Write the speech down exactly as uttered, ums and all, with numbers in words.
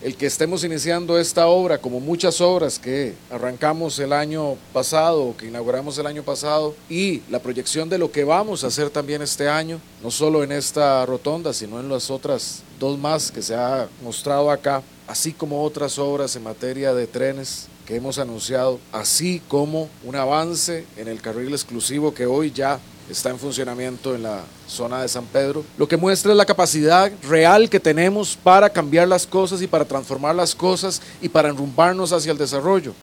el que estemos iniciando esta obra, como muchas obras que arrancamos el año pasado, que inauguramos el año pasado, y la proyección de lo que vamos a hacer también este año, no solo en esta rotonda, sino en las otras dos más que se ha mostrado acá, así como otras obras en materia de trenes que hemos anunciado, así como un avance en el carril exclusivo que hoy ya está en funcionamiento en la zona de San Pedro, lo que muestra es la capacidad real que tenemos para cambiar las cosas y para transformar las cosas y para enrumbarnos hacia el desarrollo.